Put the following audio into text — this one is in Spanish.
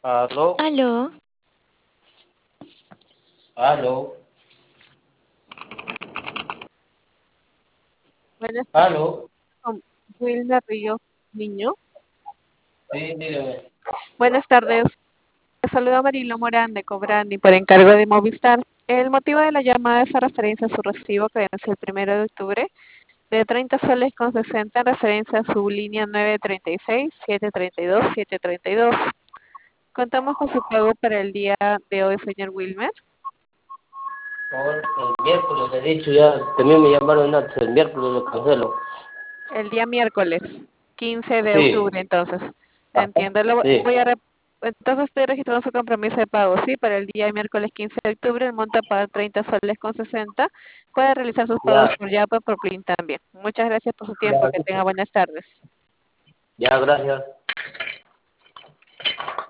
Aló, Aló, aló, Buenas tardes, aló. con Wilmer Río Niño. Sí, dígame. Buenas tardes. Les saluda Marilo Morán de Cobrani por encargo de Movistar. El motivo de la llamada es a referencia a su recibo que vence el 1 de octubre de 30 soles con 60 en referencia a su línea 936-732-732. Contamos con su pago para el día de hoy, señor Wilmer. Ahora, el miércoles le he dicho ya, también me llamaron antes, el miércoles lo cancelo. El día miércoles, 15 de Sí, octubre, entonces. ajá, Entiendo. sí, Entonces estoy registrando su compromiso de pago, ¿sí? Para el día miércoles 15 de octubre, el monto a pagar 30 soles con 60. Puede realizar sus pagos ya, por Yapo y por Plin también. Muchas gracias por su tiempo. ya, Que tenga listo. buenas tardes. Ya, gracias.